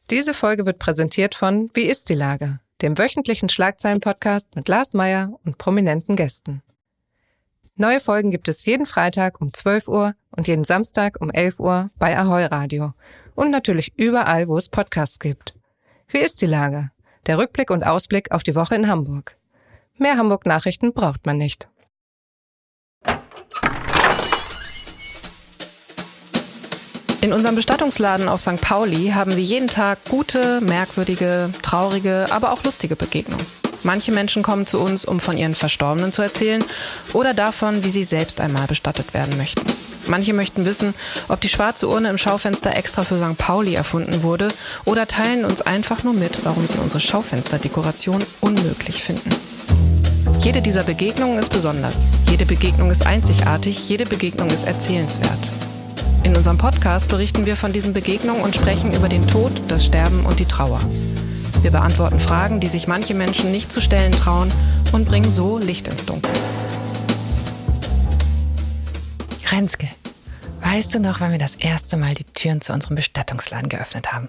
Diese Folge wird präsentiert von Wie ist die Lage?, dem wöchentlichen Schlagzeilen-Podcast mit Lars Meyer und prominenten Gästen. Neue Folgen gibt es jeden Freitag um 12 Uhr und jeden Samstag um 11 Uhr bei Ahoi Radio und natürlich überall, wo es Podcasts gibt. Wie ist die Lage? Der Rückblick und Ausblick auf die Woche in Hamburg. Mehr Hamburg-Nachrichten braucht man nicht. In unserem Bestattungsladen auf St. Pauli haben wir jeden Tag gute, merkwürdige, traurige, aber auch lustige Begegnungen. Manche Menschen kommen zu uns, um von ihren Verstorbenen zu erzählen oder davon, wie sie selbst einmal bestattet werden möchten. Manche möchten wissen, ob die schwarze Urne im Schaufenster extra für St. Pauli erfunden wurde oder teilen uns einfach nur mit, warum sie unsere Schaufensterdekoration unmöglich finden. Jede dieser Begegnungen ist besonders. Jede Begegnung ist einzigartig. Jede Begegnung ist erzählenswert. In unserem Podcast berichten wir von diesen Begegnungen und sprechen über den Tod, das Sterben und die Trauer. Wir beantworten Fragen, die sich manche Menschen nicht zu stellen trauen und bringen so Licht ins Dunkel. Renske, weißt du noch, wann wir das erste Mal die Türen zu unserem Bestattungsladen geöffnet haben?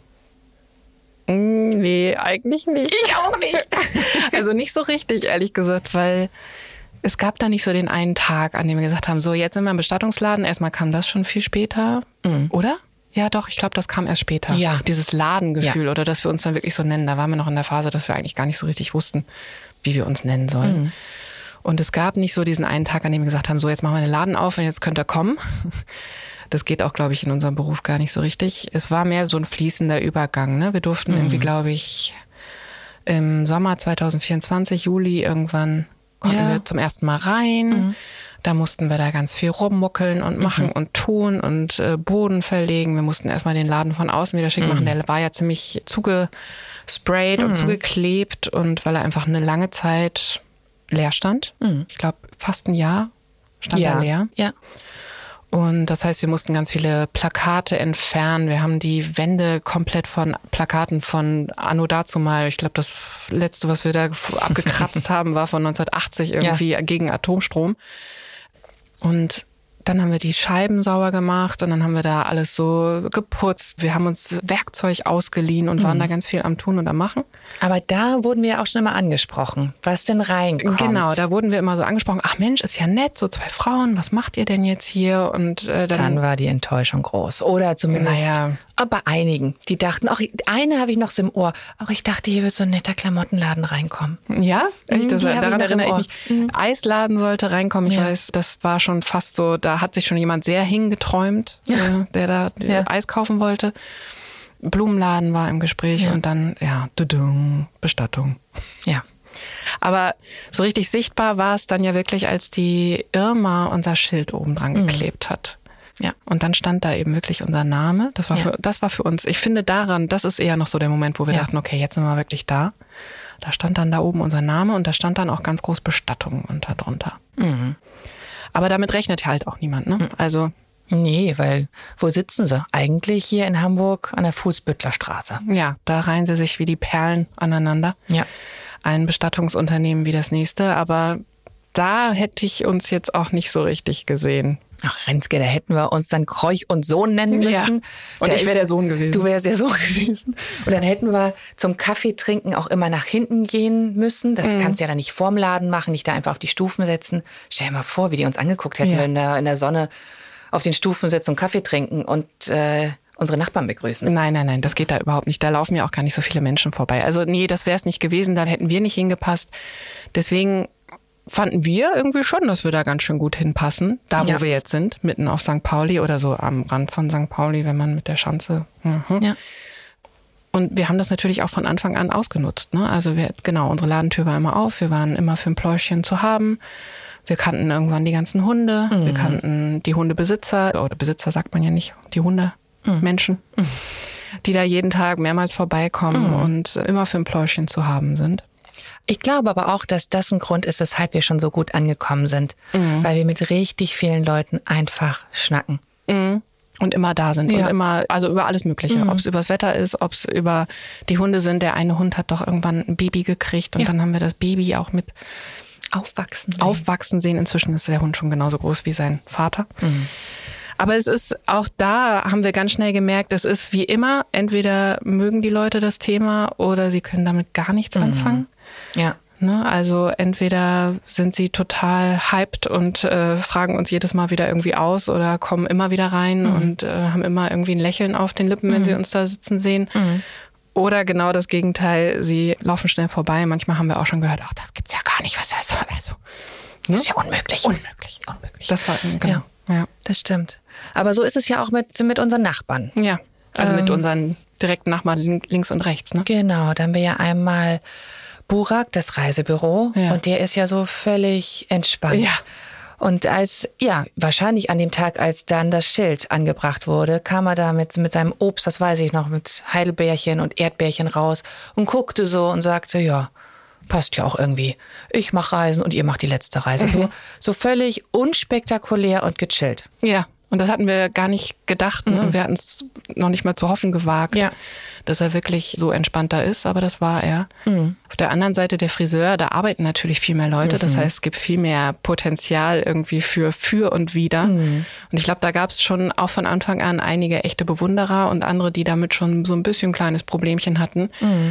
Nee, eigentlich nicht. Ich auch nicht. Also nicht so richtig, ehrlich gesagt, weil es gab da nicht so den einen Tag, an dem wir gesagt haben, so jetzt sind wir im Bestattungsladen. Erstmal kam das schon viel später, oder? Ja doch, ich glaube, das kam erst später. Ja. Dieses Ladengefühl oder dass wir uns dann wirklich so nennen. Da waren wir noch in der Phase, dass wir eigentlich gar nicht so richtig wussten, wie wir uns nennen sollen. Und es gab nicht so diesen einen Tag, an dem wir gesagt haben, so jetzt machen wir den Laden auf und jetzt könnt ihr kommen. Das geht auch, glaube ich, in unserem Beruf gar nicht so richtig. Es war mehr so ein fließender Übergang. Ne? Wir durften irgendwie, glaube ich, im Sommer 2024, Juli irgendwann konnten wir zum ersten Mal rein. Da mussten wir da ganz viel rummuckeln und machen und tun und Boden verlegen. Wir mussten erstmal den Laden von außen wieder schick machen. Der war ja ziemlich zugesprayt und zugeklebt und weil er einfach eine lange Zeit leer stand. Ich glaube, fast ein Jahr stand er leer. Ja. Und das heißt, wir mussten ganz viele Plakate entfernen. Wir haben die Wände komplett von Plakaten von anno dazumal. Ich glaube, das letzte, was wir da abgekratzt haben, war von 1980 irgendwie gegen Atomstrom. Und dann haben wir die Scheiben sauber gemacht und dann haben wir da alles so geputzt. Wir haben uns Werkzeug ausgeliehen und waren da ganz viel am Tun und am Machen. Aber da wurden wir auch schon immer angesprochen, was denn reinkommt. Genau, da wurden wir immer so angesprochen. Ach Mensch, ist ja nett, so 2 Frauen, was macht ihr denn jetzt hier? Und dann war die Enttäuschung groß. Oder zumindest bei einigen. Die dachten, auch eine habe ich noch so im Ohr. Auch ich dachte, hier wird so ein netter Klamottenladen reinkommen. Ja, daran erinnere ich mich. Eisladen sollte reinkommen. Ich weiß, das war schon fast so, da hat sich schon jemand sehr hingeträumt, der da Eis kaufen wollte. Blumenladen war im Gespräch und dann, Bestattung. Ja. Aber so richtig sichtbar war es dann ja wirklich, als die Irma unser Schild oben dran geklebt hat. Ja. Und dann stand da eben wirklich unser Name. Das war für uns, ich finde das ist eher noch so der Moment, wo wir dachten, okay, jetzt sind wir wirklich da. Da stand dann da oben unser Name und da stand dann auch ganz groß Bestattung drunter. Aber damit rechnet halt auch niemand, ne? Also. Nee, weil wo sitzen sie? Eigentlich hier in Hamburg an der Fußbüttlerstraße. Ja, da reihen sie sich wie die Perlen aneinander. Ja. Ein Bestattungsunternehmen wie das nächste, aber da hätte ich uns jetzt auch nicht so richtig gesehen. Ach, Renske, da hätten wir uns dann Kreuch und Sohn nennen müssen. Ja. Und ich wäre der Sohn gewesen. Du wärst der Sohn gewesen. Und dann hätten wir zum Kaffee trinken auch immer nach hinten gehen müssen. Das kannst du ja dann nicht vorm Laden machen, nicht da einfach auf die Stufen setzen. Stell dir mal vor, wie die uns angeguckt hätten, wenn wir in der Sonne auf den Stufen sitzen und Kaffee trinken und unsere Nachbarn begrüßen. Nein, das geht da überhaupt nicht. Da laufen ja auch gar nicht so viele Menschen vorbei. Also nee, das wäre es nicht gewesen, da hätten wir nicht hingepasst. Deswegen fanden wir irgendwie schon, dass wir da ganz schön gut hinpassen, da wo wir jetzt sind, mitten auf St. Pauli oder so am Rand von St. Pauli, wenn man mit der Schanze. Ja. Und wir haben das natürlich auch von Anfang an ausgenutzt. Ne? Also unsere Ladentür war immer auf, wir waren immer für ein Pläuschen zu haben. Wir kannten irgendwann die ganzen Hunde, wir kannten die Hundebesitzer, oder Besitzer sagt man ja nicht, die Hundemenschen, die da jeden Tag mehrmals vorbeikommen und immer für ein Pläuschen zu haben sind. Ich glaube aber auch, dass das ein Grund ist, weshalb wir schon so gut angekommen sind. Weil wir mit richtig vielen Leuten einfach schnacken. Und immer da sind und immer, also über alles Mögliche. Ob es übers Wetter ist, ob es über die Hunde sind. Der eine Hund hat doch irgendwann ein Baby gekriegt und dann haben wir das Baby auch mit aufwachsen sehen. Inzwischen ist der Hund schon genauso groß wie sein Vater. Aber es ist, auch da haben wir ganz schnell gemerkt, es ist wie immer, entweder mögen die Leute das Thema oder sie können damit gar nichts anfangen. Ja. Ne? Also entweder sind sie total hyped und fragen uns jedes Mal wieder irgendwie aus oder kommen immer wieder rein und haben immer irgendwie ein Lächeln auf den Lippen, wenn sie uns da sitzen sehen. Oder genau das Gegenteil, sie laufen schnell vorbei. Manchmal haben wir auch schon gehört, ach, das gibt's ja gar nicht, was das soll. Also, das ist ja unmöglich. Unmöglich. Das war genau. Ja, das stimmt. Aber so ist es ja auch mit unseren Nachbarn. Ja, also mit unseren direkten Nachbarn links und rechts. Ne? Genau, da haben wir ja einmal Burak, das Reisebüro, und der ist ja so völlig entspannt. Ja. Und wahrscheinlich an dem Tag, als dann das Schild angebracht wurde, kam er da mit seinem Obst, das weiß ich noch, mit Heidelbeerchen und Erdbeerchen raus und guckte so und sagte, ja, passt ja auch irgendwie. Ich mache Reisen und ihr macht die letzte Reise. So völlig unspektakulär und gechillt. Ja, und das hatten wir gar nicht gedacht. Ne? Wir hatten es noch nicht mal zu hoffen gewagt, dass er wirklich so entspannt da ist, aber das war er. Auf der anderen Seite der Friseur, da arbeiten natürlich viel mehr Leute. Das heißt, es gibt viel mehr Potenzial irgendwie für und wider. Und ich glaube, da gab es schon auch von Anfang an einige echte Bewunderer und andere, die damit schon so ein bisschen ein kleines Problemchen hatten.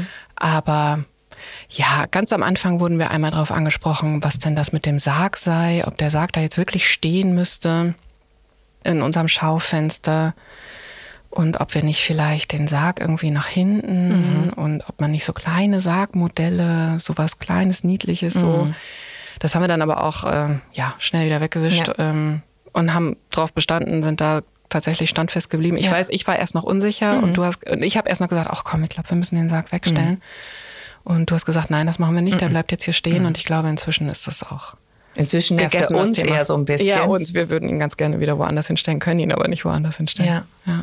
Aber ja, ganz am Anfang wurden wir einmal darauf angesprochen, was denn das mit dem Sarg sei, ob der Sarg da jetzt wirklich stehen müsste in unserem Schaufenster und ob wir nicht vielleicht den Sarg irgendwie nach hinten und ob man nicht so kleine Sargmodelle, sowas Kleines, Niedliches, so. Das haben wir dann aber auch schnell wieder weggewischt und haben drauf bestanden, sind da tatsächlich standfest geblieben. Ich weiß, ich war erst noch unsicher und ich habe erst noch gesagt, ach komm, ich glaube, wir müssen den Sarg wegstellen. Und du hast gesagt, nein, das machen wir nicht, der bleibt jetzt hier stehen und ich glaube, inzwischen ist das auch inzwischen nervt er uns eher so ein bisschen. Ja, uns. Wir würden ihn ganz gerne wieder woanders hinstellen, können ihn aber nicht woanders hinstellen.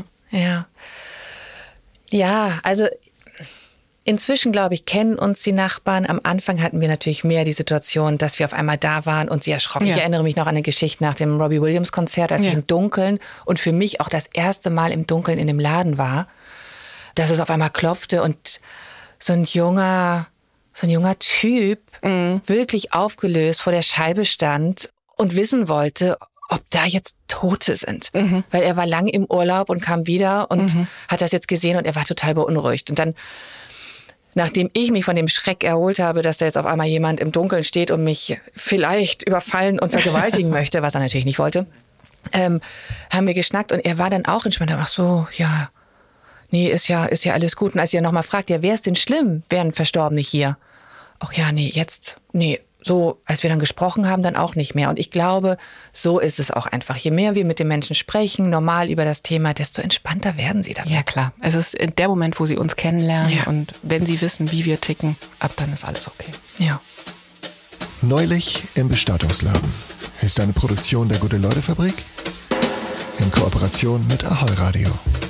Ja, also inzwischen, glaube ich, kennen uns die Nachbarn. Am Anfang hatten wir natürlich mehr die Situation, dass wir auf einmal da waren und sie erschrocken. Ich erinnere mich noch an eine Geschichte nach dem Robbie Williams Konzert, als ich im Dunkeln und für mich auch das erste Mal im Dunkeln in dem Laden war, dass es auf einmal klopfte und so ein junger Typ wirklich aufgelöst vor der Scheibe stand und wissen wollte, ob da jetzt Tote sind. Weil er war lang im Urlaub und kam wieder und hat das jetzt gesehen und er war total beunruhigt. Und dann, nachdem ich mich von dem Schreck erholt habe, dass da jetzt auf einmal jemand im Dunkeln steht und mich vielleicht überfallen und vergewaltigen möchte, was er natürlich nicht wollte, haben wir geschnackt und er war dann auch entspannt. Ach so, ja, nee, ist ja alles gut. Und als ihr nochmal fragt, ja, wäre es denn schlimm, wären Verstorbene hier? Ach ja, so, als wir dann gesprochen haben, dann auch nicht mehr. Und ich glaube, so ist es auch einfach. Je mehr wir mit den Menschen sprechen, normal über das Thema, desto entspannter werden sie damit. Ja, klar. Es ist der Moment, wo sie uns kennenlernen und wenn sie wissen, wie wir ticken, ab dann ist alles okay. Ja. Neulich im Bestattungsladen ist eine Produktion der Gute-Leute-Fabrik in Kooperation mit Ahoi Radio.